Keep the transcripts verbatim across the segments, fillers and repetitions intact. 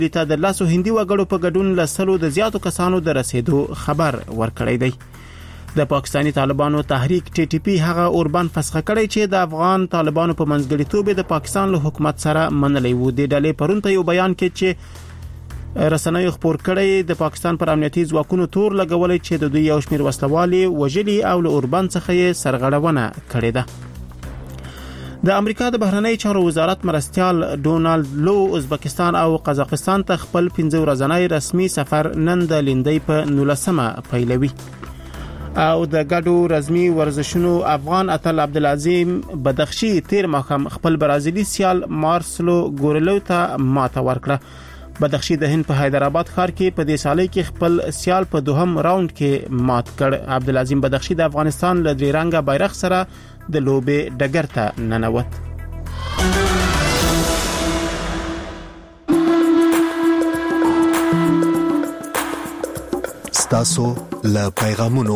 د لاسو هندي وګړو په ګډون له سلو د زیاتو کسانو د رسیدو خبر ورکړی دی. د پاکستانی طالبانو تحریک ټي ټي پی هغه اوربان فسخ کړی چې د افغان طالبانو په منځګړیتوب د پاکستان له حکومت سره منلې و. د ډلې پرون په یو بیان کې چې رسنیو خبر کړی د پاکستان پر امنیتي ځواکونو تور لګولې چې د دوی یو شمېر وسلوالي وجلي او له اوربان څخه یې سرغړونه کړې ده. د امریکا د بهرنی چارو وزارت مرستيال ډونالد لو ازبکستان او قزاقستان ته خپل پنځه ورځنی رسمي سفر نن د لیندۍ په نولسمه پیلوي. او د ګډو رزمي ورزشونو افغان اتل عبدالعظیم بدخشي تیر مخم خپل برازیلی سیال مارسلو ګورلو ته ماته ورکړه. بدخشي د هند په حیدرآباد ښار کې په دې سالۍ کې خپل سیال په دوهم راوند کې مات کړ. عبدالعظیم بدخشي د افغانستان له درې رنګه بیرغ سره د لوبې ډګر ته ننوت. ستاسو له پیغامونو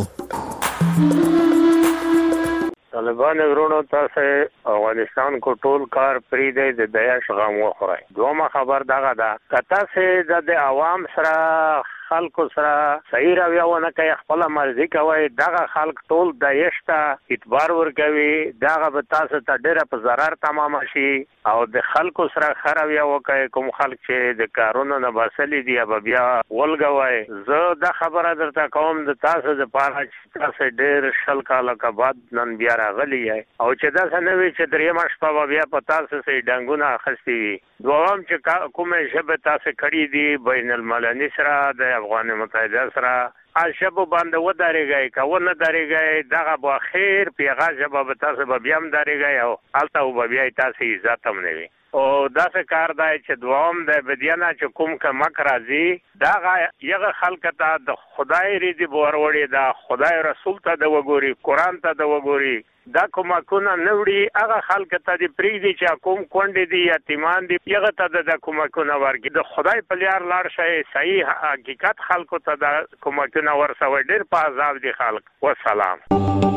طالبان ورونو تاسو افغانستان کو ټول کار پری دی د دیاش غم وخورای. دومره خبر دغه دا کته سه د عوام سره خلکو سره صحیح راویونه کوي خپل مرزي کوي دغه خلک ټول د یشته اعتبار ورکوي دغه به تاسو ته ډیره په zarar تمام شي او د خلکو سره خراویا وکي کوم خلک چې د کارونو نه باسلې دی به بیا ولګوي. زه د خبره درته کوم د تاسو د پاره چې تاسو ډیر شل کاله کې بعد نن بیا راغلی او چې دا سنوي چې درې ماش په بیا په تاسو سي ډنګونه اخستي وي. دوام چې کومه شبه تاسو کړی دی بین المللي سره د افغان متحده سره اشبو باندې و داريږي کا و نه داريږي دغه به خیر پیغه جواب تاسو به بیا هم داريږي او الته و بیا تاسو عزت هم نه وي او دا څه کار دی چې دوام د بدیانه چې کوم کمک راځي دغه یغه خلک ته د خدای ریدي بوروړي دا خدای رسول ته د وګوري قران ته د وګوري دا کومه کونه نوړي هغه خلک ته د پریدي چې کوم کونډې دي یتیمان دي یغه ته د کومه کونه ورګي د خدای په لار لاړ شي صحیح حقیقت خلکو ته د کومه کونه ورسوي ډیر په عذاب دي خلک. والسلام.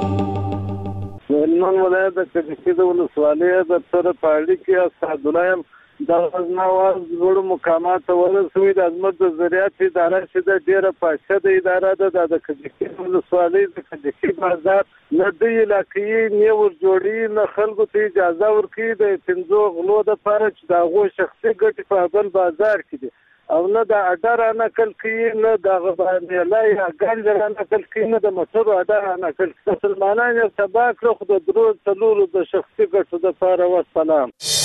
نن ولایت د کډکی د ولسوالۍ د تر پاړی کې استادلایم د غزناواز ورو مقامات ورسوي د عظمت د زراعت اداره چې د ډیره پاشه د اداره د د کډکی ولسوالۍ د کډکی بازار نه د علاقې نه ور جوړي نه خلکو ته اجازه ورکړي د پنځو غلو د لپاره چې د غو شخصي ګټې په بل بازار کې دي او نه د اډر نقل کوي نه د غبانې لا یا ګنجر نقل کوي نه د موټر اډر نقل مسلمانانو تبا کړو د درو څلورو د شخصي ګټو د لپاره. والسلام.